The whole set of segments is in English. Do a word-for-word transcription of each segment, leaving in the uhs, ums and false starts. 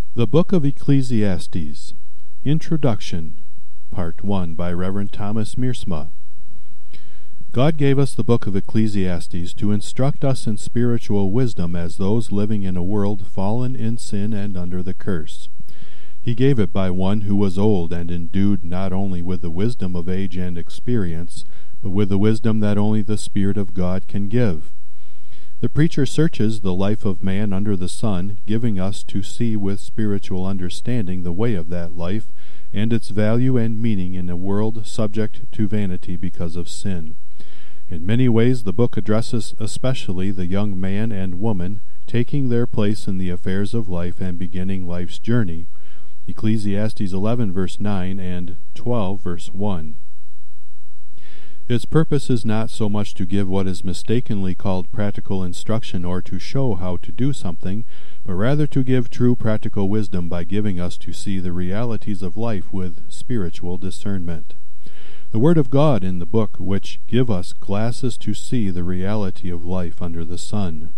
The Book of Ecclesiastes, Introduction, Part one, by Reverend Thomas Meersma. God gave us the Book of Ecclesiastes to instruct us in spiritual wisdom as those living in a world fallen in sin and under the curse. He gave it by one who was old and endued not only with the wisdom of age and experience, but with the wisdom that only the Spirit of God can give. The preacher searches the life of man under the sun, giving us to see with spiritual understanding the way of that life, and its value and meaning in a world subject to vanity because of sin. In many ways the book addresses especially the young man and woman taking their place in the affairs of life and beginning life's journey. Ecclesiastes eleven verse nine and twelve verse one. Its purpose is not so much to give what is mistakenly called practical instruction or to show how to do something, but rather to give true practical wisdom by giving us to see the realities of life with spiritual discernment. The Word of God in the book which give us glasses to see the reality of life under the sun.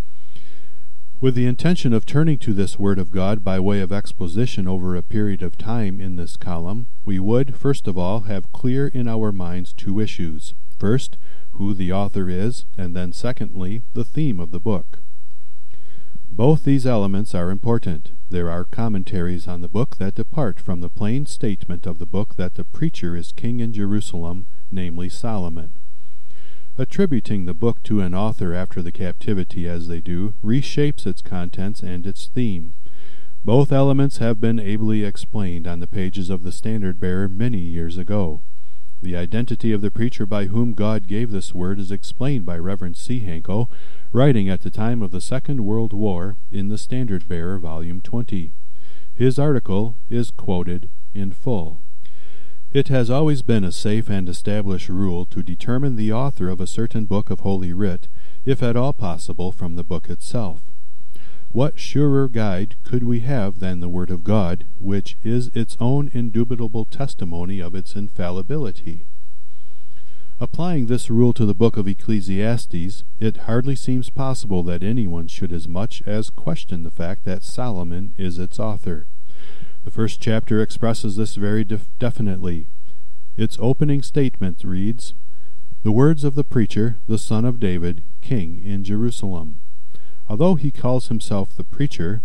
With the intention of turning to this Word of God by way of exposition over a period of time in this column, we would, first of all, have clear in our minds two issues. First, who the author is, and then secondly, the theme of the book. Both these elements are important. There are commentaries on the book that depart from the plain statement of the book that the preacher is king in Jerusalem, namely Solomon. Attributing the book to an author after the captivity, as they do, reshapes its contents and its theme. Both elements have been ably explained on the pages of the Standard Bearer many years ago. The identity of the preacher by whom God gave this word is explained by Reverend C. Hanko, writing at the time of the Second World War in the Standard Bearer, Volume twenty. His article is quoted in full. It has always been a safe and established rule to determine the author of a certain book of Holy Writ, if at all possible, from the book itself. What surer guide could we have than the Word of God, which is its own indubitable testimony of its infallibility? Applying this rule to the book of Ecclesiastes, it hardly seems possible that anyone should as much as question the fact that Solomon is its author. The first chapter expresses this very def- definitely. Its opening statement reads, "The words of the preacher, the son of David, king in Jerusalem." Although he calls himself the preacher,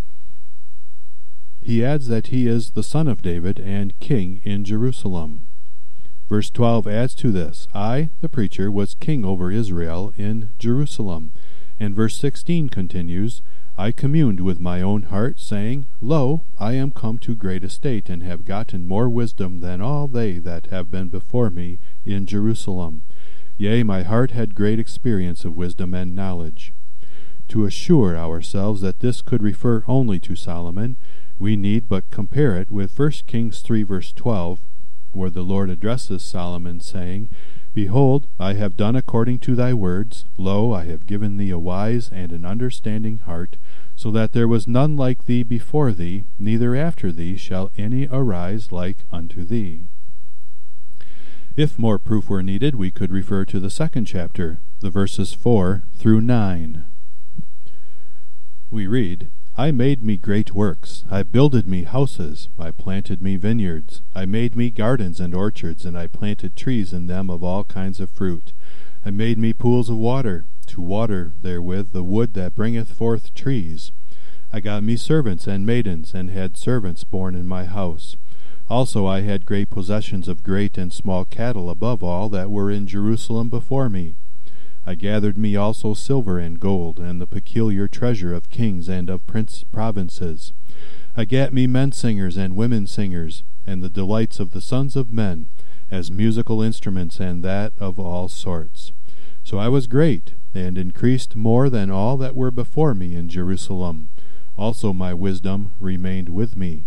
he adds that he is the son of David and king in Jerusalem. Verse twelve adds to this, "I, the preacher, was king over Israel in Jerusalem." And verse sixteen continues, "I communed with my own heart, saying, Lo, I am come to great estate, and have gotten more wisdom than all they that have been before me in Jerusalem. Yea, my heart had great experience of wisdom and knowledge." To assure ourselves that this could refer only to Solomon, we need but compare it with First Kings three verse twelve, where the Lord addresses Solomon, saying, "Behold, I have done according to thy words. Lo, I have given thee a wise and an understanding heart, so that there was none like thee before thee, neither after thee shall any arise like unto thee." If more proof were needed, we could refer to the second chapter, the verses four through nine. We read, "I made me great works, I builded me houses, I planted me vineyards, I made me gardens and orchards, and I planted trees in them of all kinds of fruit. I made me pools of water, to water therewith the wood that bringeth forth trees. I got me servants and maidens, and had servants born in my house. Also I had great possessions of great and small cattle above all that were in Jerusalem before me. I gathered me also silver and gold, and the peculiar treasure of kings and of prince provinces. I gat me men singers and women singers, and the delights of the sons of men, as musical instruments, and that of all sorts. So I was great, and increased more than all that were before me in Jerusalem. Also my wisdom remained with me."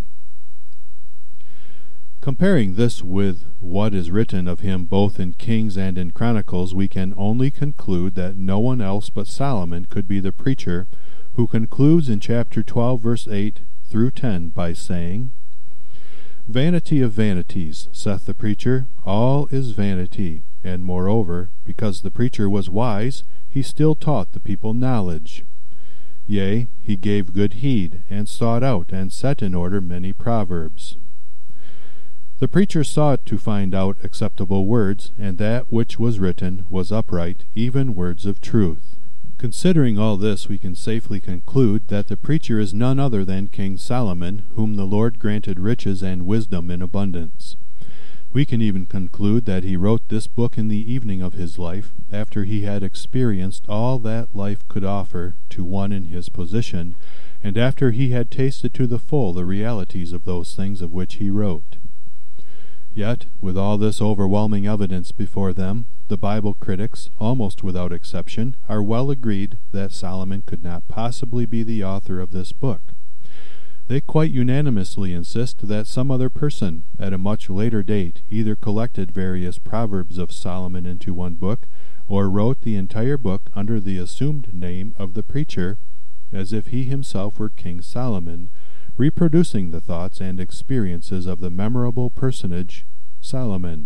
Comparing this with what is written of him both in Kings and in Chronicles, we can only conclude that no one else but Solomon could be the preacher who concludes in chapter twelve verse eight through ten by saying, "Vanity of vanities, saith the preacher, all is vanity, and moreover, because the preacher was wise, he still taught the people knowledge. Yea, he gave good heed, and sought out and set in order many proverbs. The preacher sought to find out acceptable words, and that which was written was upright, even words of truth. Considering all this, we can safely conclude that the preacher is none other than King Solomon, whom the Lord granted riches and wisdom in abundance. We can even conclude that he wrote this book in the evening of his life, after he had experienced all that life could offer to one in his position, and after he had tasted to the full the realities of those things of which he wrote. Yet, with all this overwhelming evidence before them, the Bible critics, almost without exception, are well agreed that Solomon could not possibly be the author of this book. They quite unanimously insist that some other person, at a much later date, either collected various proverbs of Solomon into one book, or wrote the entire book under the assumed name of the preacher, as if he himself were King Solomon, reproducing the thoughts and experiences of the memorable personage, Solomon.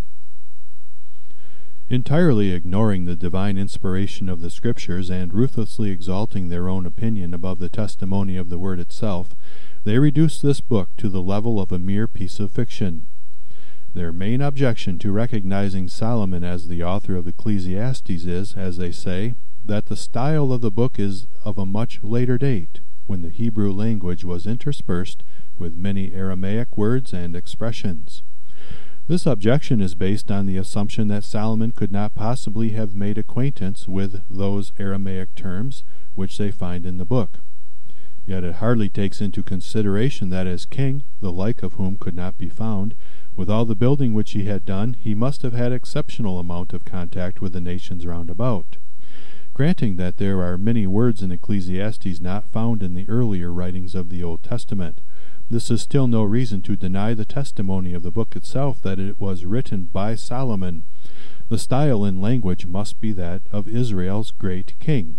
Entirely ignoring the divine inspiration of the Scriptures and ruthlessly exalting their own opinion above the testimony of the Word itself, they reduce this book to the level of a mere piece of fiction. Their main objection to recognizing Solomon as the author of Ecclesiastes is, as they say, that the style of the book is of a much later date, when the Hebrew language was interspersed with many Aramaic words and expressions. This objection is based on the assumption that Solomon could not possibly have made acquaintance with those Aramaic terms which they find in the book. Yet it hardly takes into consideration that as king, the like of whom could not be found, with all the building which he had done, he must have had exceptional amount of contact with the nations round about. Granting that there are many words in Ecclesiastes not found in the earlier writings of the Old Testament, this is still no reason to deny the testimony of the book itself that it was written by Solomon. The style and language must be that of Israel's great king.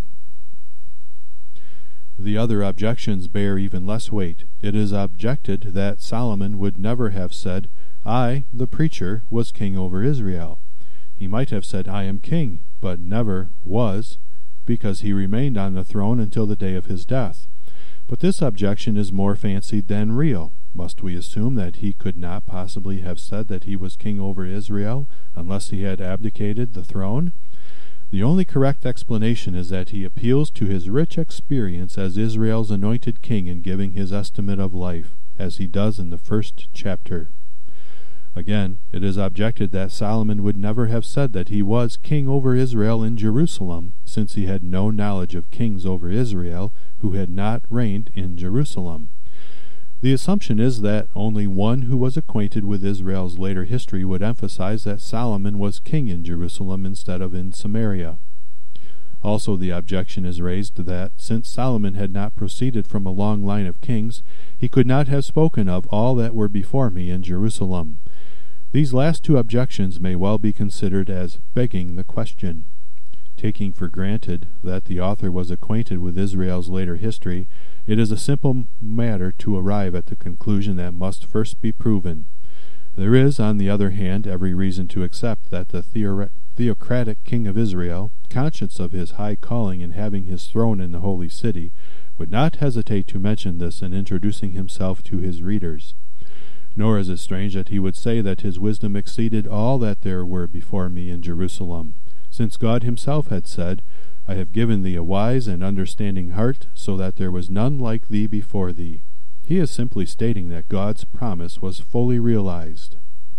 The other objections bear even less weight. It is objected that Solomon would never have said, "I, the preacher, was king over Israel." He might have said, "I am king," but never was, because he remained on the throne until the day of his death. But this objection is more fancied than real. Must we assume that he could not possibly have said that he was king over Israel unless he had abdicated the throne? The only correct explanation is that he appeals to his rich experience as Israel's anointed king in giving his estimate of life, as he does in the first chapter. Again, it is objected that Solomon would never have said that he was king over Israel in Jerusalem, since he had no knowledge of kings over Israel who had not reigned in Jerusalem. The assumption is that only one who was acquainted with Israel's later history would emphasize that Solomon was king in Jerusalem instead of in Samaria. Also, the objection is raised that, since Solomon had not proceeded from a long line of kings, he could not have spoken of all that were before me in Jerusalem. These last two objections may well be considered as begging the question. Taking for granted that the author was acquainted with Israel's later history, it is a simple matter to arrive at the conclusion that must first be proven. There is, on the other hand, every reason to accept that the theore- theocratic king of Israel, conscious of his high calling and having his throne in the holy city, would not hesitate to mention this in introducing himself to his readers. Nor is it strange that he would say that his wisdom exceeded all that there were before me in Jerusalem, since God himself had said, "I have given thee a wise and understanding heart, so that there was none like thee before thee." He is simply stating that God's promise was fully realized.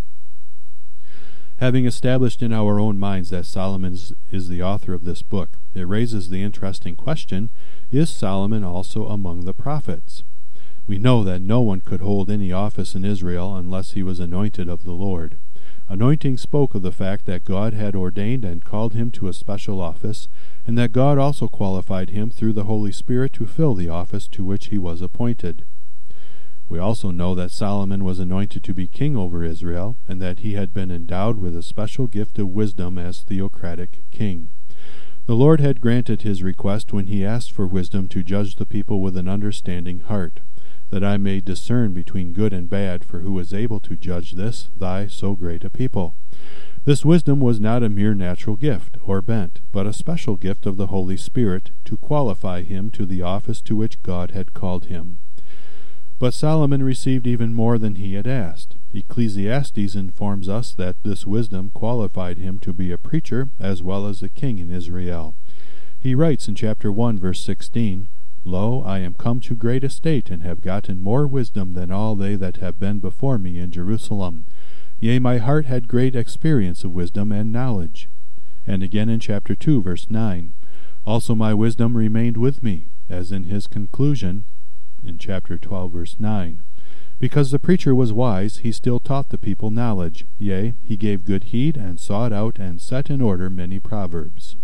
Having established in our own minds that Solomon is the author of this book, it raises the interesting question, is Solomon also among the prophets? We know that no one could hold any office in Israel unless he was anointed of the Lord. Anointing spoke of the fact that God had ordained and called him to a special office, and that God also qualified him through the Holy Spirit to fill the office to which he was appointed. We also know that Solomon was anointed to be king over Israel, and that he had been endowed with a special gift of wisdom as theocratic king. The Lord had granted his request when he asked for wisdom to judge the people with an understanding heart, that I may discern between good and bad, for who is able to judge this, thy so great a people? This wisdom was not a mere natural gift, or bent, but a special gift of the Holy Spirit, to qualify him to the office to which God had called him. But Solomon received even more than he had asked. Ecclesiastes informs us that this wisdom qualified him to be a preacher as well as a king in Israel. He writes in chapter one, verse sixteen, Lo, I am come to great estate, and have gotten more wisdom than all they that have been before me in Jerusalem. Yea, my heart had great experience of wisdom and knowledge. And again in chapter two, verse nine, Also my wisdom remained with me, as in his conclusion, in chapter twelve, verse nine. Because the preacher was wise, he still taught the people knowledge. Yea, he gave good heed, and sought out, and set in order many proverbs.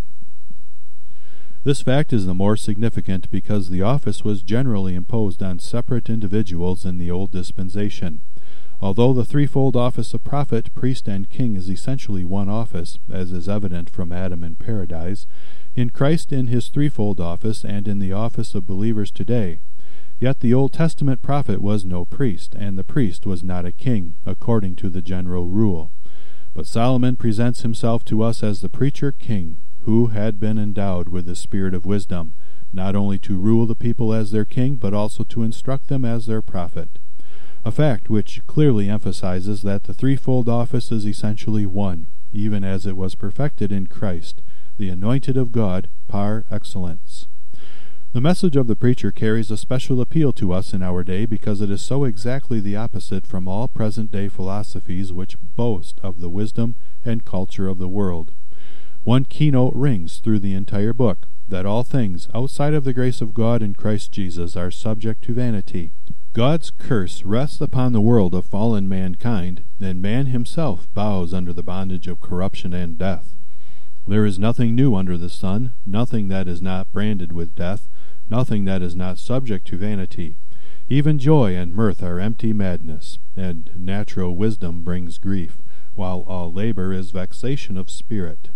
This fact is the more significant because the office was generally imposed on separate individuals in the old dispensation. Although the threefold office of prophet, priest, and king is essentially one office, as is evident from Adam in paradise, in Christ in his threefold office and in the office of believers today. Yet the Old Testament prophet was no priest, and the priest was not a king, according to the general rule. But Solomon presents himself to us as the preacher-king, who had been endowed with the spirit of wisdom, not only to rule the people as their king, but also to instruct them as their prophet. A fact which clearly emphasizes that the threefold office is essentially one, even as it was perfected in Christ, the anointed of God, par excellence. The message of the preacher carries a special appeal to us in our day because it is so exactly the opposite from all present-day philosophies which boast of the wisdom and culture of the world. One keynote rings through the entire book, that all things outside of the grace of God in Christ Jesus are subject to vanity. God's curse rests upon the world of fallen mankind, and man himself bows under the bondage of corruption and death. There is nothing new under the sun, nothing that is not branded with death, nothing that is not subject to vanity. Even joy and mirth are empty madness, and natural wisdom brings grief, while all labor is vexation of spirit.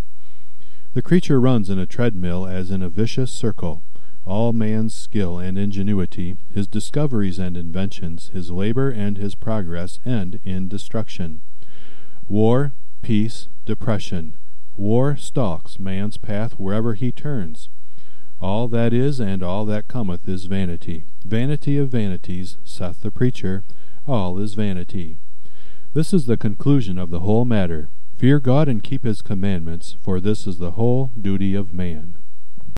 The creature runs in a treadmill as in a vicious circle. All man's skill and ingenuity, his discoveries and inventions, his labor and his progress end in destruction. War, peace, depression. War stalks man's path wherever he turns. All that is and all that cometh is vanity. Vanity of vanities, saith the preacher, all is vanity. This is the conclusion of the whole matter. Fear God and keep his commandments, for this is the whole duty of man.